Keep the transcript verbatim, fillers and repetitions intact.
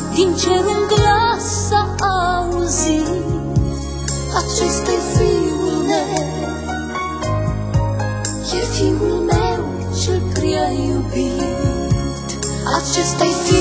din cer un glas s-a auzit: acesta-i Fiul meu, e Fiul meu cel prea iubit. Acesta-i Fiul